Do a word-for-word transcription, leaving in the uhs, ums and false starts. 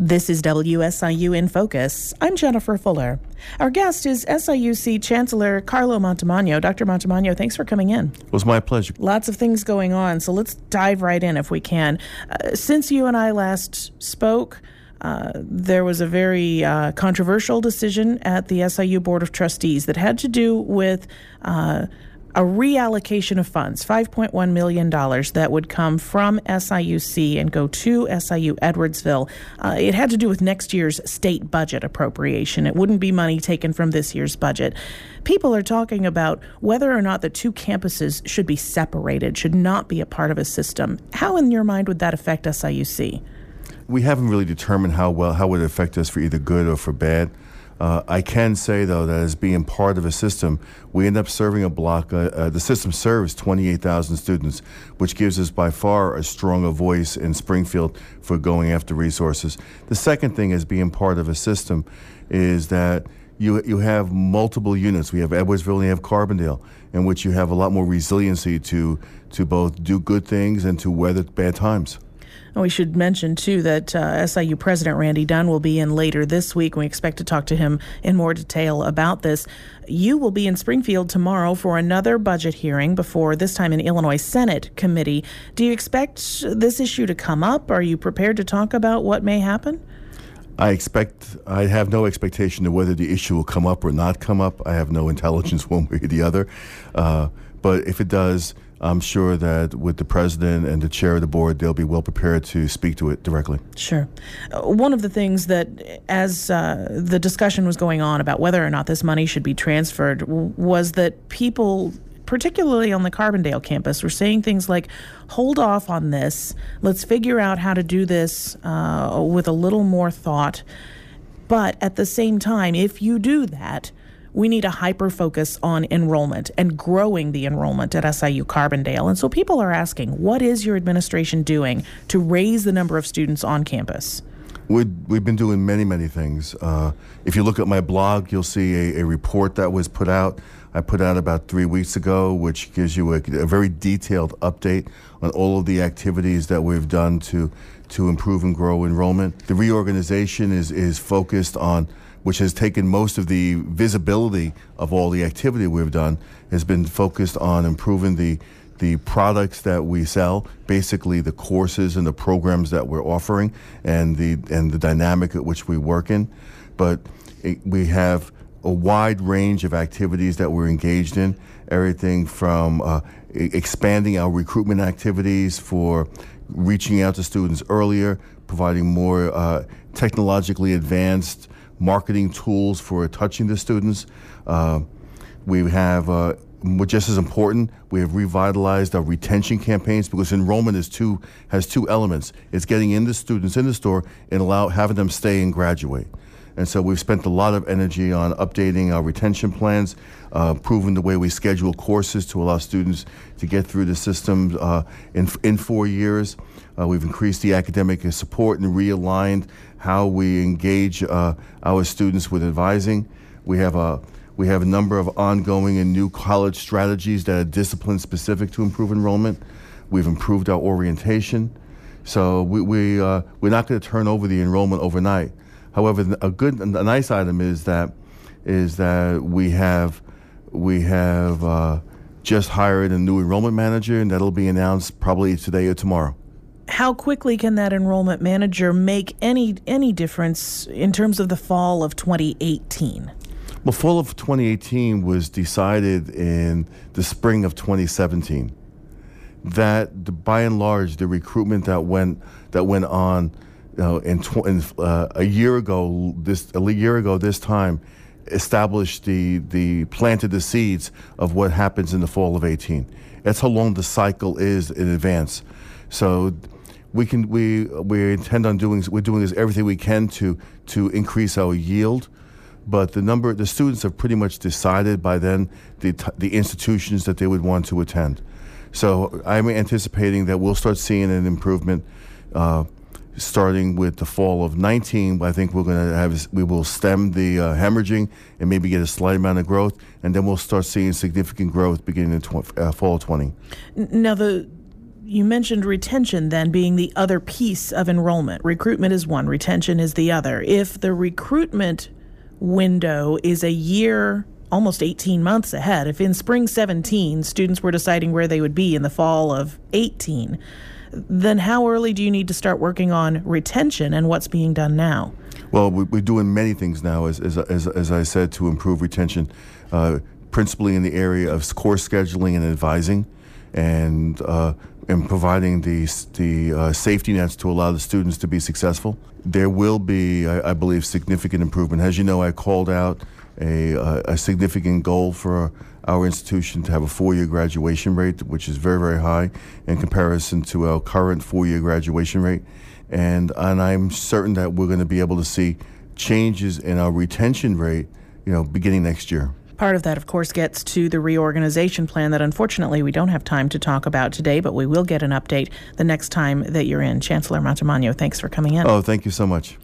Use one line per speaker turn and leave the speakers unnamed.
This is W S I U in Focus. I'm Jennifer Fuller. Our guest is S I U C Chancellor Carlo Montemagno. Doctor Montemagno, thanks for coming in.
It was my pleasure.
Lots of things going on, so let's dive right in if we can. Uh, since you and I last spoke, uh, there was a very uh, controversial decision at the S I U Board of Trustees that had to do with uh, a reallocation of funds, five point one million dollars that would come from S I U C and go to S I U Edwardsville. Uh, it had to do with next year's state budget appropriation. It wouldn't be money taken from this year's budget. People are talking about whether or not the two campuses should be separated, should not be a part of a system. How, in your mind, would that affect S I U C?
We haven't really determined how well how it would affect us for either good or for bad. Uh, I can say, though, that as being part of a system, we end up serving a block. Uh, uh, the system serves twenty-eight thousand students, which gives us by far a stronger voice in Springfield for going after resources. The second thing as being part of a system is that you you have multiple units. We have Edwardsville and you have Carbondale, in which you have a lot more resiliency to, to both do good things and to weather bad times.
We should mention, too, that uh, S I U President Randy Dunn will be in later this week. We expect to talk to him in more detail about this. You will be in Springfield tomorrow for another budget hearing before, this time, an Illinois Senate committee. Do you expect this issue to come up? Are you prepared to talk about what may happen?
I expect, I have no expectation of whether the issue will come up or not come up. I have no intelligence one way or the other. Uh, but if it does, I'm sure that with the president and the chair of the board, they'll be well prepared to speak to it directly.
Sure. Uh, one of the things that, as uh, the discussion was going on about whether or not this money should be transferred, w- was that people, particularly on the Carbondale campus, were saying things like, hold off on this. Let's figure out how to do this uh, with a little more thought. But at the same time, if you do that, we need a hyper-focus on enrollment and growing the enrollment at S I U Carbondale. And so people are asking, what is your administration doing to raise the number of students on campus?
We'd, we've been doing many, many things. Uh, if you look at my blog, you'll see a, a report that was put out. I put out about three weeks ago, which gives you a, a very detailed update on all of the activities that we've done to, to improve and grow enrollment. The reorganization is, is focused on, which has taken most of the visibility of all the activity we've done, has been focused on improving the the products that we sell, basically the courses and the programs that we're offering, and the and the dynamic at which we work in. But it, we have a wide range of activities that we're engaged in, everything from uh, expanding our recruitment activities for reaching out to students earlier, providing more uh, technologically advanced marketing tools for touching the students. Uh, we have, uh, just as important, we have revitalized our retention campaigns, because enrollment is two has two elements. It's getting in the students in the store and allow having them stay and graduate. And so we've spent a lot of energy on updating our retention plans, uh, improving the way we schedule courses to allow students to get through the system uh, in in four years. Uh, we've increased the academic support and realigned how we engage uh, our students with advising. We have a we have a number of ongoing and new college strategies that are discipline specific to improve enrollment. We've improved our orientation, so we, we uh, we're not going to turn over the enrollment overnight. However, a good, a nice item is that is that we have we have uh, just hired a new enrollment manager, and that'll be announced probably today or tomorrow.
How quickly can that enrollment manager make any any difference in terms of the fall of twenty eighteen?
Well, fall of twenty eighteen was decided in the spring of twenty seventeen. That, the, by and large, the recruitment that went that went on, you know, in, tw- in uh, a year ago, this a year ago this time, established the the planted the seeds of what happens in the fall of eighteen. That's how long the cycle is in advance. So we can we we intend on doing we're doing this everything we can to to increase our yield, but the number the students have pretty much decided by then the the institutions that they would want to attend. So I'm anticipating that we'll start seeing an improvement uh, starting with the fall of nineteen. I think we're going to have we will stem the uh, hemorrhaging and maybe get a slight amount of growth, and then we'll start seeing significant growth beginning in tw- uh, fall of twenty.
Now the you mentioned retention then being the other piece of enrollment. Recruitment is one, retention is the other. If the recruitment window is a year, almost eighteen months ahead, if in spring seventeen students were deciding where they would be in the fall of eighteen, then how early do you need to start working on retention and what's being done now?
Well, we're doing many things now, as as as, as I said, to improve retention, uh, principally in the area of course scheduling and advising, and uh, and providing the the uh, safety nets to allow the students to be successful. There will be, I, I believe, significant improvement. As you know, I called out a, a, a significant goal for our institution to have a four-year graduation rate, which is very, very high in comparison to our current four-year graduation rate. And, and I'm certain that we're going to be able to see changes in our retention rate, you know, beginning next year.
Part of that, of course, gets to the reorganization plan that unfortunately we don't have time to talk about today, but we will get an update the next time that you're in. Chancellor Montemagno, thanks for coming in.
Oh, thank you so much.